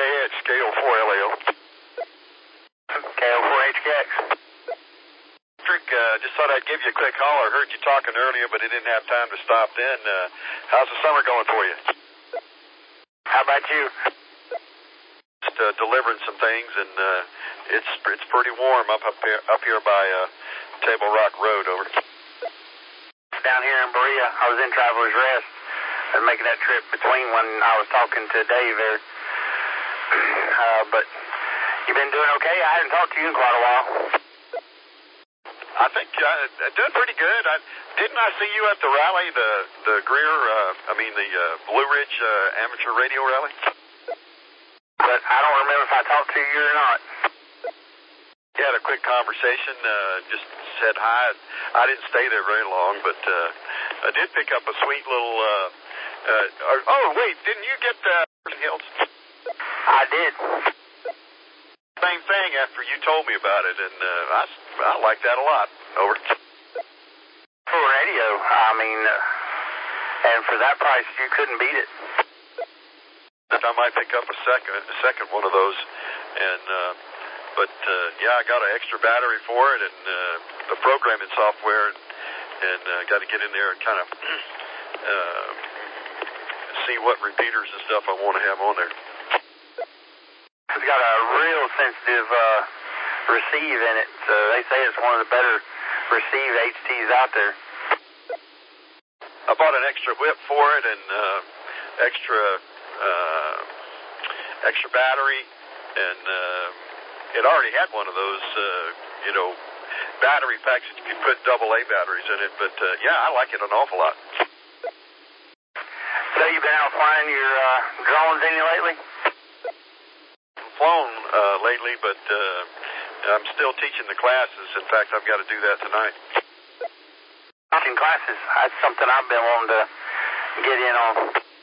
KH, KO4LAO. KO4HKX. Patrick, just thought I'd give you a quick call. I heard you talking earlier, but I didn't have time to stop in. How's the summer going for you? How about you? Just delivering some things, and it's pretty warm up here by Table Rock Road over. Down here in Berea, I was in Traveler's Rest. I was making that trip between when I was talking to Dave there. But you've been doing okay? I hadn't talked to you in quite a while. I think doing pretty good. Didn't I see you at the rally, the Greer, the Blue Ridge Amateur Radio Rally? But I don't remember if I talked to you or not. We had a quick conversation, just said hi. I didn't stay there very long, but I did pick up a sweet little, wait, didn't you get Hills? I did. Same thing after you told me about it, and I like that a lot. Over. For radio, and for that price, you couldn't beat it. I might pick up a second one of those, and but I got an extra battery for it, and the programming software, and got to get in there and kind of see what repeaters and stuff I want to have on there. It's got a real sensitive receive in it, so they say it's one of the better received HTs out there. I bought an extra whip for it, and extra battery, and it already had one of those, battery packs that you can put AA batteries in it, but I like it an awful lot. So you've been out flying your drones any lately? Flown lately, but I'm still teaching the classes. In fact, I've got to do that tonight. Teaching classes, that's something I've been wanting to get in on.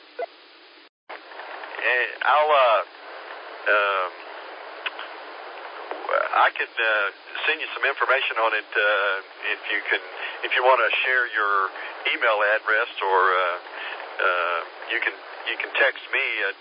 I could send you some information on it if you want to share your email address, or you can text me at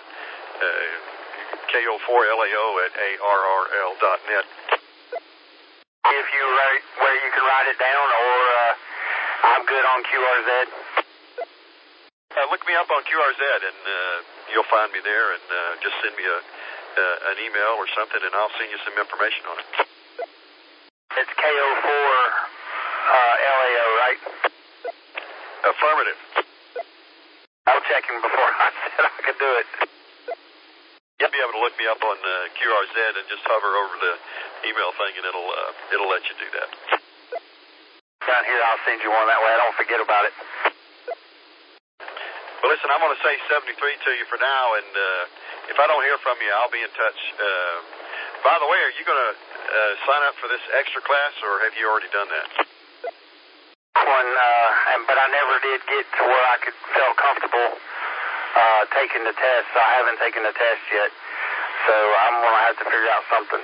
KO4LAO@ARRL.net. If you write where you can write it down, or I'm good on QRZ. Look me up on QRZ, and you'll find me there, and just send me an email or something, and I'll send you some information on it. It's KO4LAO, right? Affirmative. I was checking before I said I could do it. You'll be able to look me up on QRZ and just hover over the email thing, and it'll let you do that. Down here, I'll send you one that way I don't forget about it. Well, listen, I'm going to say 73 to you for now, and if I don't hear from you, I'll be in touch. By the way, are you going to sign up for this extra class, or have you already done that? But I never did get to where I felt comfortable taking the test, so I haven't taken the test yet. So I'm going to have to figure out something.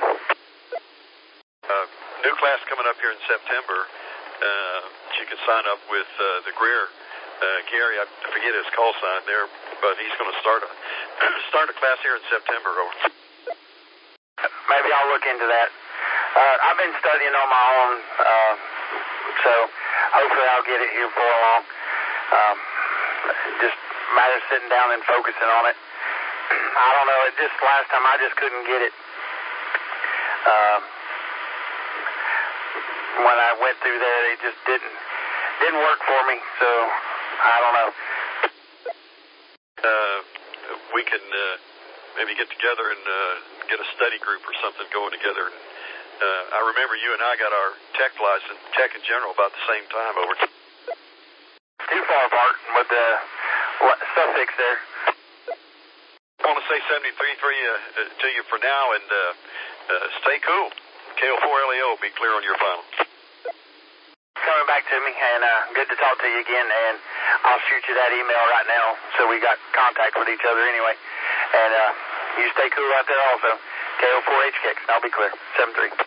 New class coming up here in September. You can sign up with the Greer. Gary, I forget his call sign there, but he's going to start a class here in September. Maybe I'll look into that. I've been studying on my own, so hopefully I'll get it here before long. Just a matter of sitting down and focusing on it. I don't know. Just last time I just couldn't get it. When I went through there, it just didn't work for me. So I don't know. We can maybe get together and get a study group or something going together. I remember you and I got our tech license, tech in general, about the same time. Over. Too far apart with the suffix there. I want to say 73 to you for now, and stay cool. KO4LAO, be clear on your final. Coming back to me, and good to talk to you again, and I'll shoot you that email right now, so we got contact with each other anyway. And you stay cool out there also. KO4HKX, I'll be clear. 73.